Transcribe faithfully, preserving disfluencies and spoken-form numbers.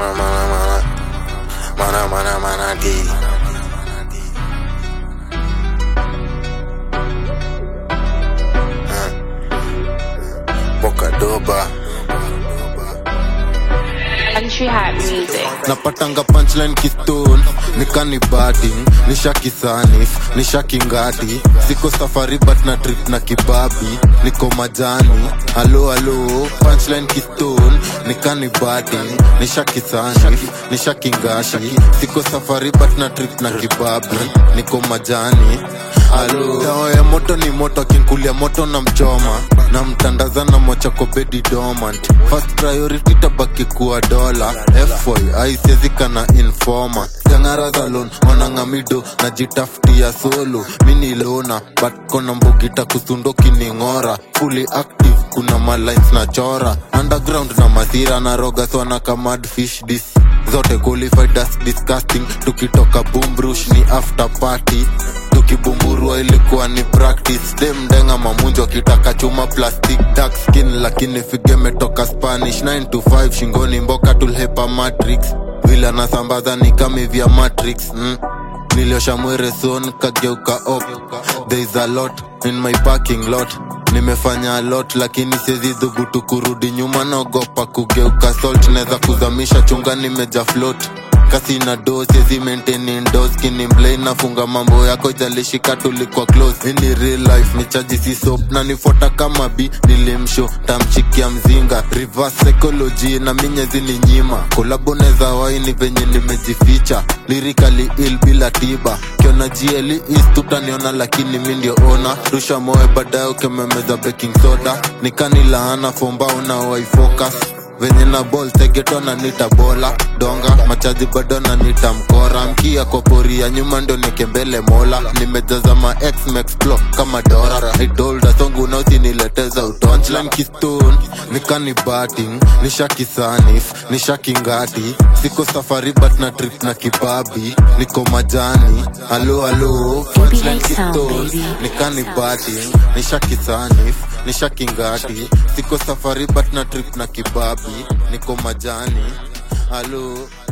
mana mana mana mana mana mana di Boca doba Country Hat Music. napatanga punchline kistone nikani batting nishaki sanif nishaki ngati siko safari but na trip na kibabi niko majani halo halo punchline kistone nikani batting nishaki sanif nishaki ngati siko safari but na trip na kibabi niko majani halo dawa ya moto ni moto kinkulia moto na mchoma na mtandaza na mocha kwa bedi dormant first priority tabaki kuwa dola F Y I siezika na informa Jangara zalon wanangamido na jitaftia solo mini lona but kona mbogita kusundo kiningora fully active kuna malines na chora underground na masira na roga swana kamad fish dis zote qualified that's disgusting tukitoka boomrush ni after party tukibumburua ilikuwa ni practice dem denga mamunjo kitaka chuma plastic dark skin lakini fige metoka Spanish nine to five shingoni mboka tulhepa matrix vila nasambaza ni kami vya matrix mm. Niliosha mwere son kageuka op there is a lot in my parking lot nimefanya a lot lakini siezi dhubutu kurudi nyuma naogopa kugeuka salt neza kuzamisha chunga nimeja float kasi na do siezi maintain indoors kini mblay nafunga mambo yako jalishika tulikuwa close ini real life michaji si soap na nifota kama bi nilimsho tamchikia mzinga reverse psychology na minyezi ni nyima kolabo neza waini venye nimejificha lyrically ill bila tiba kiona G L is tutaniona lakini mi ndio ona rusha moe baadaye ukememeza baking soda nikani laana fomba una wai focus venye na ball tegeto na nita bola donga machaji bado na nita mkora mkia kwa poria nyuma ndo nikembele mola nimejaza ma X max flow kama dora I told a song unausi nileteza utonchline kistone nikani batting nishaki sanif nishaki ngati siko safari but na trip na kibabi niko majani halo halo punchline kistone nikani batting nishaki sanif nishaki ngati siko safari but na trip na kibabi niko majani halo